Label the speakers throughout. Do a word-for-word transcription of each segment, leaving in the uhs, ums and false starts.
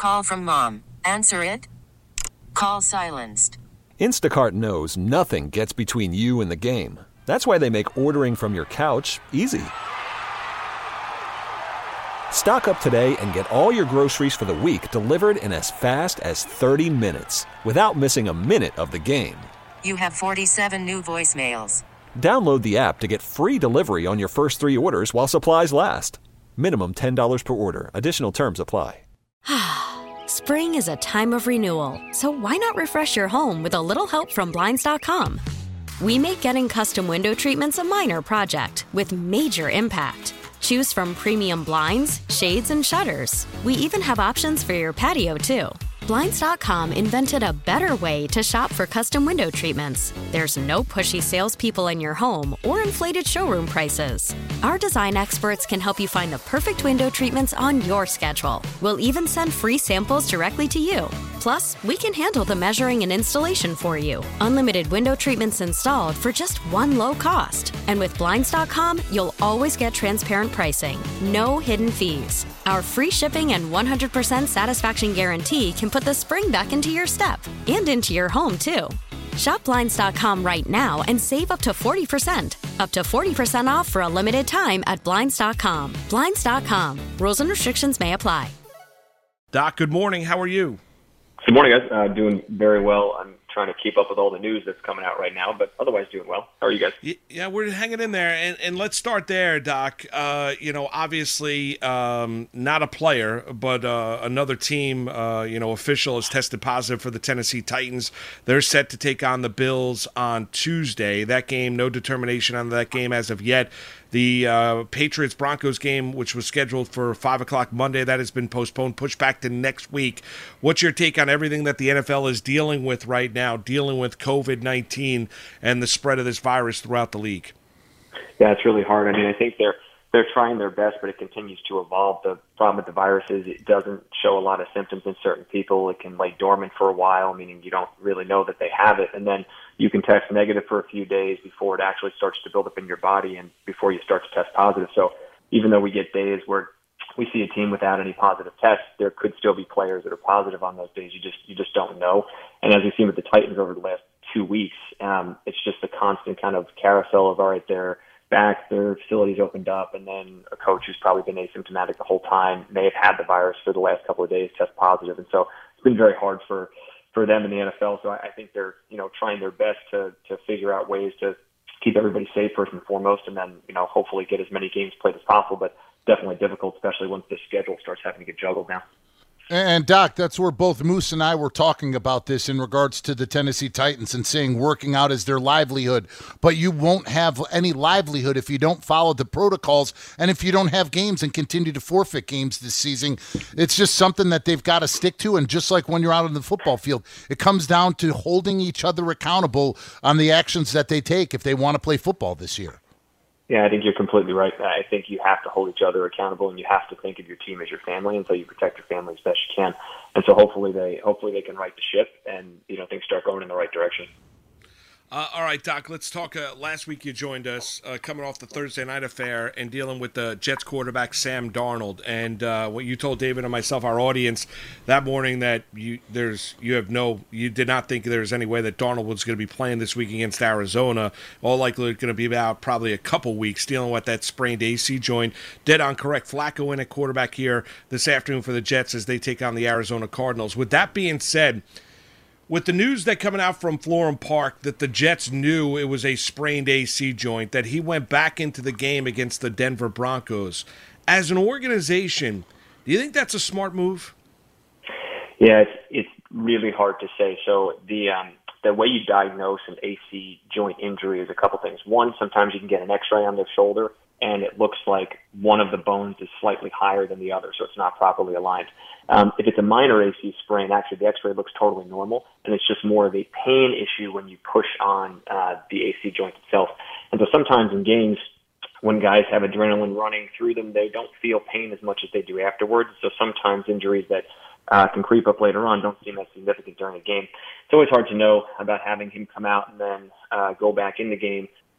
Speaker 1: Call from mom. Answer it. Call silenced.
Speaker 2: Instacart knows nothing gets between you and the game. That's why they make ordering from your couch easy. Stock up today and get all your groceries for the week delivered in as fast as thirty minutes without missing a minute of the game.
Speaker 1: You have forty-seven new voicemails.
Speaker 2: Download the app to get free delivery on your first three orders while supplies last. Minimum ten dollars per order. Additional terms apply.
Speaker 3: Spring is a time of renewal, so why not refresh your home with a little help from Blinds dot com? We make getting custom window treatments a minor project with major impact. Choose from premium blinds, shades, and shutters. We even have options for your patio, too. Blinds dot com invented a better way to shop for custom window treatments. There's no pushy salespeople in your home or inflated showroom prices. Our design experts can help you find the perfect window treatments on your schedule. We'll even send free samples directly to you. Plus, we can handle the measuring and installation for you. Unlimited window treatments installed for just one low cost. And with Blinds dot com, you'll always get transparent pricing. No hidden fees. Our free shipping and one hundred percent satisfaction guarantee can put the spring back into your step and into your home, too. Shop Blinds dot com right now and save up to forty percent. Up to forty percent off for a limited time at Blinds dot com. Blinds dot com. Rules and restrictions may apply.
Speaker 4: Doc, good morning. How are you?
Speaker 5: Good morning, guys. Uh, doing very well. I'm trying to keep up with all the news that's coming out right now, but otherwise doing well. How are you guys?
Speaker 4: Yeah, we're hanging in there, and, and let's start there, Doc. Uh, you know, obviously um, not a player, but uh, another team, uh, you know, official has tested positive for the Tennessee Titans. They're set to take on the Bills on Tuesday. That game, no determination on that game as of yet. The uh, Patriots-Broncos game, which was scheduled for five o'clock Monday, that has been postponed, pushed back to next week. What's your take on everything that the N F L is dealing with right now, dealing with covid nineteen and the spread of this virus throughout the league?
Speaker 5: Yeah, it's really hard. I mean, I think they're they're trying their best, but it continues to evolve. The problem with the virus is it doesn't show a lot of symptoms in certain people. It can lay dormant for a while, meaning you don't really know that they have it. And then you can test negative for a few days before it actually starts to build up in your body and before you start to test positive. So even though we get days where we see a team without any positive tests, there could still be players that are positive on those days. You just you just don't know. And as we've seen with the Titans over the last two weeks, um, it's just a constant kind of carousel of, all right, they're back, their facilities opened up, and then a coach who's probably been asymptomatic the whole time may have had the virus for the last couple of days, test positive. And so it's been very hard for, for them in the N F L. So I, I think they're, you know, trying their best to, to figure out ways to keep everybody safe first and foremost, and then, you know, hopefully get as many games played as possible, but definitely difficult, especially once the schedule starts having to get juggled now.
Speaker 6: And, Doc, that's where both Moose and I were talking about this in regards to the Tennessee Titans and saying working out is their livelihood. But you won't have any livelihood if you don't follow the protocols and if you don't have games and continue to forfeit games this season. It's just something that they've got to stick to. And just like when you're out on the football field, it comes down to holding each other accountable on the actions that they take if they want to play football this year.
Speaker 5: Yeah, I think you're completely right. I think you have to hold each other accountable, and you have to think of your team as your family, and so you protect your family as best you can. And so hopefully they hopefully they can right the ship, and you know things start going in the right direction.
Speaker 4: Uh, all right, Doc, let's talk. Uh, last week you joined us uh, coming off the Thursday night affair and dealing with the Jets quarterback Sam Darnold. And uh, what you told David and myself, our audience, that morning that you there's you have no you did not think there was any way that Darnold was going to be playing this week against Arizona. All likely going to be about probably a couple weeks dealing with that sprained A C joint. Dead on correct. Flacco in at quarterback here this afternoon for the Jets as they take on the Arizona Cardinals. With that being said, with the news that coming out from Florham Park that the Jets knew it was a sprained A C joint, that he went back into the game against the Denver Broncos, as an organization, do you think that's a smart move?
Speaker 5: Yeah, it's it's really hard to say. So the um, the way you diagnose an A C joint injury is a couple things. One, sometimes you can get an X-ray on the shoulder, and it looks like one of the bones is slightly higher than the other, so it's not properly aligned. Um, if it's a minor A C sprain, actually the X-ray looks totally normal, and it's just more of a pain issue when you push on uh, the A C joint itself. And so sometimes in games, when guys have adrenaline running through them, they don't feel pain as much as they do afterwards. So sometimes injuries that uh, can creep up later on don't seem as significant during a game. It's always hard to know about having him come out and then uh, go back in the game.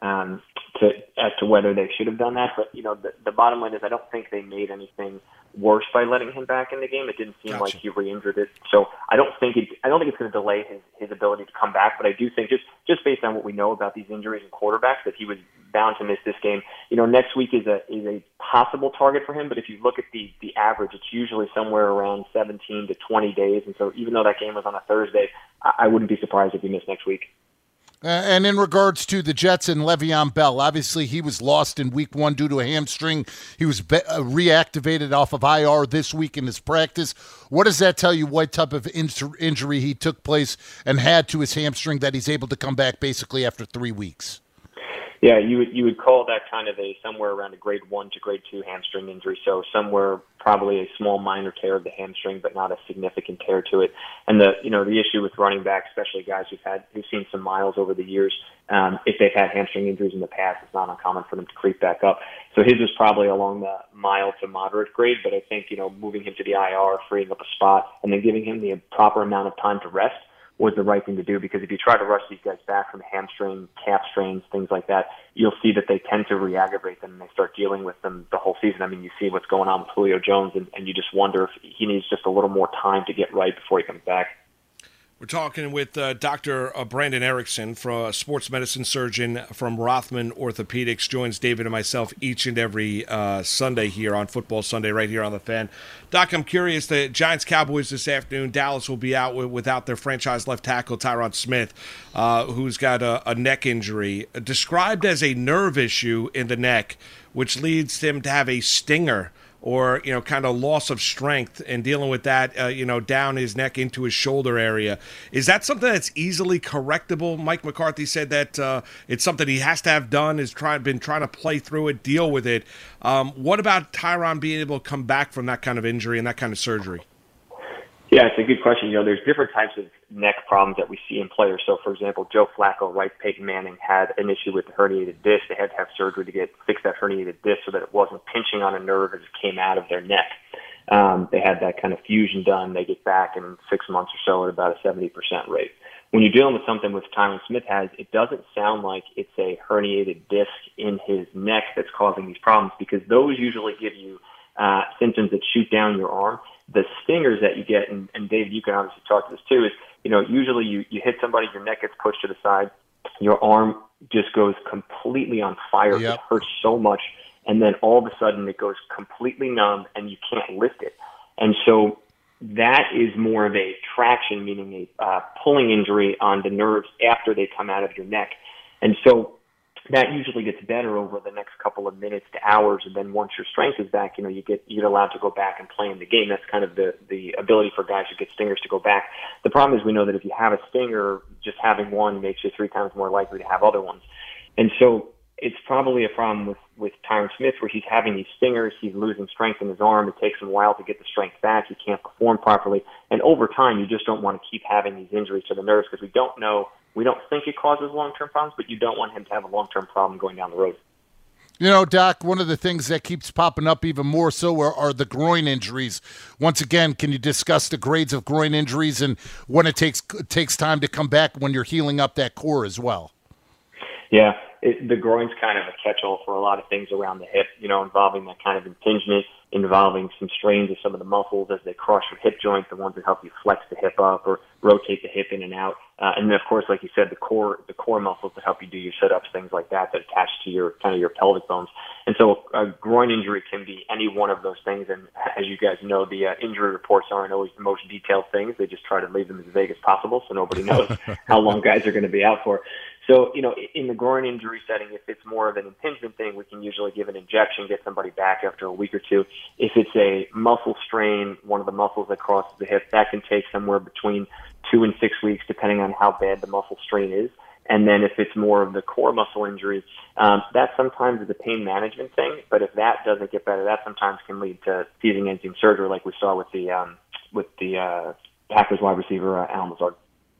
Speaker 5: um, to as to whether they should have done that. But you know, the, the bottom line is I don't think they made anything worse by letting him back in the game. It didn't seem
Speaker 4: Gotcha.
Speaker 5: like he re-injured it, so I don't think it. I don't think it's going to delay his, his ability to come back. But I do think just just based on what we know about these injuries and quarterbacks, that he was bound to miss this game. You know, next week is a is a possible target for him. But if you look at the the average, it's usually somewhere around seventeen to twenty days. And so even though that game was on a Thursday, I, I wouldn't be surprised if he missed next week.
Speaker 6: Uh, and in regards to the Jets and Le'Veon Bell, obviously he was lost in week one due to a hamstring. He was be- uh, reactivated off of I R this week in his practice. What does that tell you what type of in- injury he took place and had to his hamstring that he's able to come back basically after three weeks?
Speaker 5: Yeah, you would you would call that kind of a somewhere around a grade one to grade two hamstring injury. So somewhere probably a small minor tear of the hamstring, but not a significant tear to it. And the you know the issue with running backs, especially guys who've had who've seen some miles over the years, um, if they've had hamstring injuries in the past, it's not uncommon for them to creep back up. So his was probably along the mild to moderate grade. But I think you know moving him to the I R, freeing up a spot, and then giving him the proper amount of time to rest was the right thing to do, because if you try to rush these guys back from hamstring, calf strains, things like that, you'll see that they tend to re-aggravate them and they start dealing with them the whole season. I mean, you see what's going on with Julio Jones, and, and you just wonder if he needs just a little more time to get right before he comes back.
Speaker 4: We're talking with uh, Doctor Uh, Brandon Erickson, from a sports medicine surgeon from Rothman Orthopedics, joins David and myself each and every uh, Sunday here on Football Sunday, right here on The Fan. Doc, I'm curious, the Giants-Cowboys this afternoon, Dallas will be out with, without their franchise left tackle, Tyron Smith, uh, who's got a, a neck injury, described as a nerve issue in the neck, which leads him to have a stinger, or, you know, kind of loss of strength, and dealing with that, uh, you know, down his neck into his shoulder area. Is that something that's easily correctable? Mike McCarthy said that uh, it's something he has to have done, has try, been trying to play through it, deal with it. Um, what about Tyron being able to come back from that kind of injury and that kind of surgery?
Speaker 5: Yeah, it's a good question. You know, there's different types of neck problems that we see in players. So, for example, Joe Flacco, right, Peyton Manning had an issue with the herniated disc. They had to have surgery to get fix that herniated disc so that it wasn't pinching on a nerve as it came out of their neck. Um, they had that kind of fusion done. They get back in six months or so at about a seventy percent rate. When you're dealing with something with Tyron Smith has, it doesn't sound like it's a herniated disc in his neck that's causing these problems, because those usually give you uh, symptoms that shoot down your arm. The stingers that you get, and, and David, you can obviously talk to this too, is, you know, usually you, you hit somebody, your neck gets pushed to the side, your arm just goes completely on fire.
Speaker 6: Yep.
Speaker 5: It hurts so much, and then all of a sudden it goes completely numb and you can't lift it. And so that is more of a traction, meaning a uh, pulling injury on the nerves after they come out of your neck. And so that usually gets better over the next couple of minutes to hours, and then once your strength is back, you know, you get you get allowed to go back and play in the game. That's kind of the the ability for guys who get stingers to go back. The problem is we know that if you have a stinger, just having one makes you three times more likely to have other ones. And so it's probably a problem with, with Tyron Smith, where he's having these stingers, he's losing strength in his arm, it takes him a while to get the strength back, he can't perform properly, and over time you just don't want to keep having these injuries to the nerves, because we don't know, we don't think it causes long-term problems, but you don't want him to have a long-term problem going down the road.
Speaker 6: You know, Doc, one of the things that keeps popping up even more so are, are the groin injuries. Once again, can you discuss the grades of groin injuries and when it takes it takes time to come back when you're healing up that core as well?
Speaker 5: Yeah, it, the groin's kind of a catch-all for a lot of things around the hip, you know, involving that kind of impingement, involving some strains of some of the muscles as they cross your hip joint, the ones that help you flex the hip up or rotate the hip in and out. Uh, and then, of course, like you said, the core the core muscles that help you do your sit-ups, things like that, that attach to your kind of your pelvic bones. And so a groin injury can be any one of those things. And as you guys know, the uh, injury reports aren't always the most detailed things. They just try to leave them as vague as possible so nobody knows how long guys are going to be out for. So, you know, in the groin injury setting, if it's more of an impingement thing, we can usually give an injection, get somebody back after a week or two. If it's a muscle strain, one of the muscles that crosses the hip, that can take somewhere between two and six weeks, depending on how bad the muscle strain is. And then if it's more of the core muscle injury, um, that sometimes is a pain management thing. But if that doesn't get better, that sometimes can lead to season-ending surgery, like we saw with the um, with the uh, Packers wide receiver uh, Al Lazard.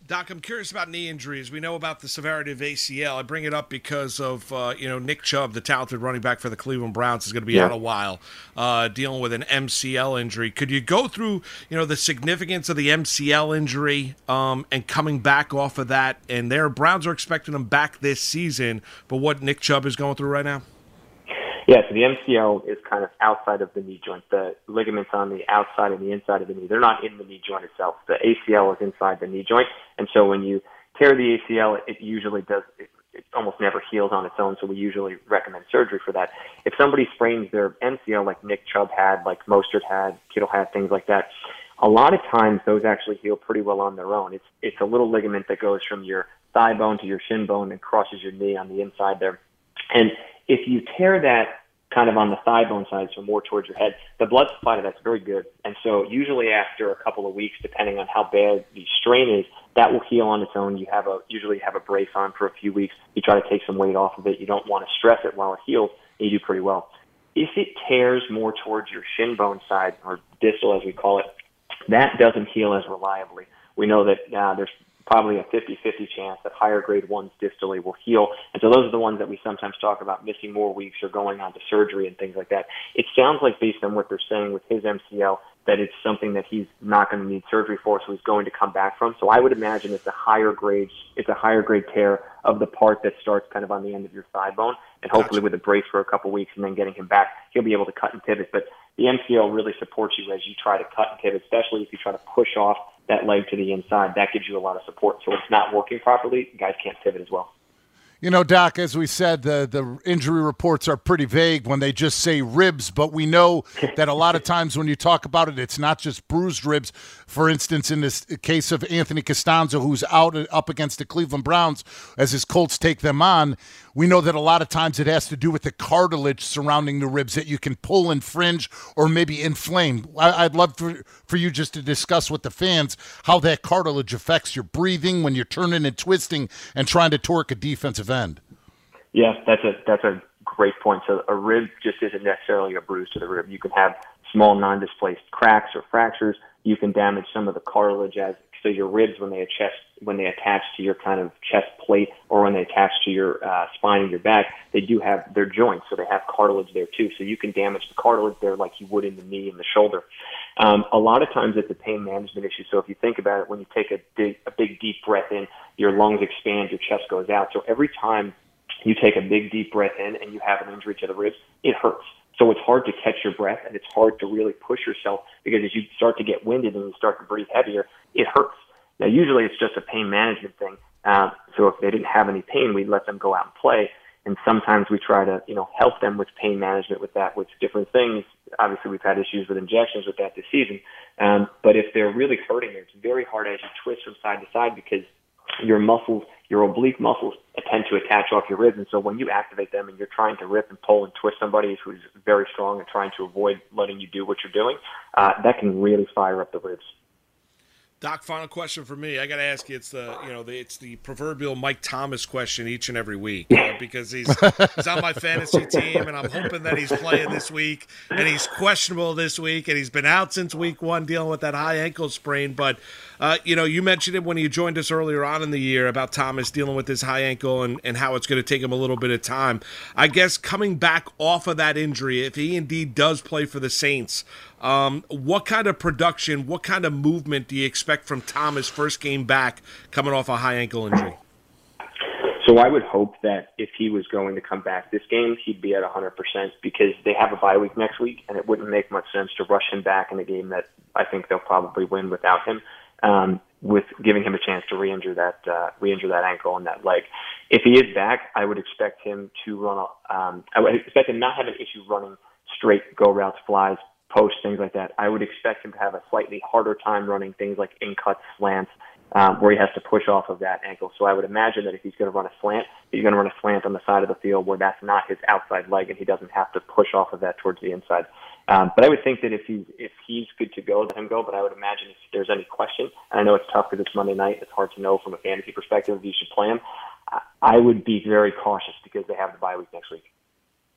Speaker 4: Doc, I'm curious about knee injuries. We know about the severity of A C L. I bring it up because of, uh, you know, Nick Chubb, the talented running back for the Cleveland Browns, is going to be
Speaker 5: yeah.
Speaker 4: out a while, uh, dealing with an M C L injury. Could you go through, you know, the significance of the M C L injury um, and coming back off of that? And their Browns are expecting him back this season, but what Nick Chubb is going through right now?
Speaker 5: Yeah, so the M C L is kind of outside of the knee joint. The ligaments on the outside and the inside of the knee, they're not in the knee joint itself. The A C L is inside the knee joint. And so when you tear the A C L, it usually does, it, it almost never heals on its own, so we usually recommend surgery for that. If somebody sprains their M C L like Nick Chubb had, like Mostert had, Kittle had, things like that, a lot of times those actually heal pretty well on their own. It's, it's a little ligament that goes from your thigh bone to your shin bone and crosses your knee on the inside there. And if you tear that kind of on the thigh bone side, so more towards your head, the blood supply to that's very good. And so usually after a couple of weeks, depending on how bad the strain is, that will heal on its own. You have a usually have a brace on for a few weeks. You try to take some weight off of it. You don't want to stress it while it heals, and you do pretty well. If it tears more towards your shin bone side, or distal as we call it, that doesn't heal as reliably. We know that uh, there's probably a fifty-fifty chance that higher grade ones distally will heal. And so those are the ones that we sometimes talk about missing more weeks or going on to surgery and things like that. It sounds like based on what they're saying with his M C L that it's something that he's not going to need surgery for, so he's going to come back from. So I would imagine it's a higher grade, it's a higher grade tear of the part that starts kind of on the end of your thigh bone. And hopefully with a brace for a couple weeks and then getting him back, he'll be able to cut and pivot. But the M C L really supports you as you try to cut and pivot, especially if you try to push off that leg to the inside. That gives you a lot of support. So if it's not working properly, guys can't pivot as well.
Speaker 6: You know, Doc, as we said, the, the injury reports are pretty vague when they just say ribs, but we know that a lot of times when you talk about it, it's not just bruised ribs. For instance, in this case of Anthony Costanzo, who's out up against the Cleveland Browns as his Colts take them on, we know that a lot of times it has to do with the cartilage surrounding the ribs that you can pull and fringe or maybe inflame. I, I'd love for, for you just to discuss with the fans how that cartilage affects your breathing when you're turning and twisting and trying to torque a defensive end.
Speaker 5: Yeah, that's a that's a great point. So a rib just isn't necessarily a bruise to the rib. You can have small non-displaced cracks or fractures. You can damage some of the cartilage as so your ribs when they attach when they attach to your kind of chest plate or when they attach to your uh, spine and your back, they do have their joints, so they have cartilage there too. So you can damage the cartilage there like you would in the knee and the shoulder. Um, a lot of times it's a pain management issue. So if you think about it, when you take a big, a big deep breath in, your lungs expand, your chest goes out. So every time you take a big deep breath in and you have an injury to the ribs, it hurts. So it's hard to catch your breath and it's hard to really push yourself because as you start to get winded and you start to breathe heavier, it hurts. Now, usually it's just a pain management thing. Uh, so if they didn't have any pain, we'd let them go out and play. And sometimes we try to, you know, help them with pain management with that, with different things. Obviously, we've had issues with injections with that this season. Um, but if they're really hurting, it's very hard as you twist from side to side because your muscles, your oblique muscles tend to attach off your ribs. And so when you activate them and you're trying to rip and pull and twist somebody who's very strong and trying to avoid letting you do what you're doing, uh, that can really fire up the ribs.
Speaker 4: Doc, final question for me. I got to ask you. It's the you know the, it's the proverbial Mike Thomas question each and every week uh, because he's he's on my fantasy team and I'm hoping that he's playing this week and he's questionable this week and he's been out since week one dealing with that high ankle sprain. But uh, you know you mentioned it when you joined us earlier on in the year about Thomas dealing with his high ankle and, and how it's going to take him a little bit of time. I guess coming back off of that injury, if he indeed does play for the Saints. Um, what kind of production, what kind of movement do you expect from Thomas first game back coming off a high ankle injury?
Speaker 5: So I would hope that if he was going to come back this game, he'd be at one hundred percent because they have a bye week next week, and it wouldn't make much sense to rush him back in a game that I think they'll probably win without him, um, with giving him a chance to re-injure that, uh, re-injure that ankle and that leg. If he is back, I would expect him to run, um, I would expect him not have an issue running straight go routes, flies, post, things like that. I would expect him to have a slightly harder time running things like in cuts, slants, um, where he has to push off of that ankle. So I would imagine that if he's going to run a slant, he's going to run a slant on the side of the field where that's not his outside leg and he doesn't have to push off of that towards the inside. Um, but I would think that if he's, if he's good to go, let him go. But I would imagine if there's any question, and I know it's tough because it's Monday night, it's hard to know from a fantasy perspective if you should play him. I would be very cautious because they have the bye week next week.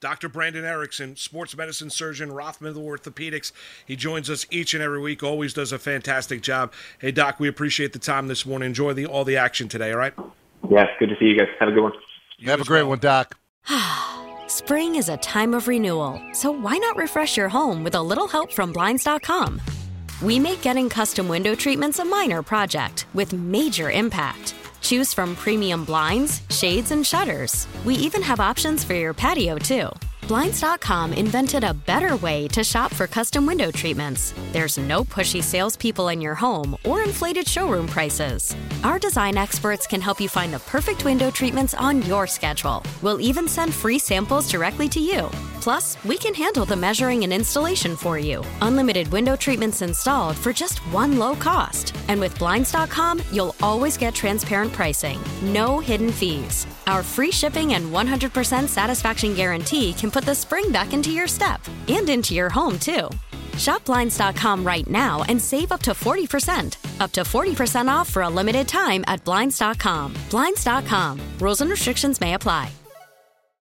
Speaker 4: Doctor Brandon Erickson, sports medicine surgeon, Rothman Orthopedics. He joins us each and every week, always does a fantastic job. Hey, Doc, we appreciate the time this morning. Enjoy the all the action today, all right?
Speaker 5: Yes, good to see you guys. Have a good one.
Speaker 4: You
Speaker 6: Have a great
Speaker 4: well.
Speaker 6: one, Doc.
Speaker 3: Spring is a time of renewal, so why not refresh your home with a little help from Blinds dot com? We make getting custom window treatments a minor project with major impact. Choose from premium blinds, shades, and shutters. We even have options for your patio, too. Blinds dot com invented a better way to shop for custom window treatments. There's no pushy salespeople in your home or inflated showroom prices. Our design experts can help you find the perfect window treatments on your schedule. We'll even send free samples directly to you. Plus, we can handle the measuring and installation for you. Unlimited window treatments installed for just one low cost. And with Blinds dot com, you'll always get transparent pricing. No hidden fees. Our free shipping and one hundred percent satisfaction guarantee can put the spring back into your step and into your home, too. Shop Blinds dot com right now and save up to forty percent. Up to forty percent off for a limited time at Blinds dot com. Blinds dot com. Rules and restrictions may apply.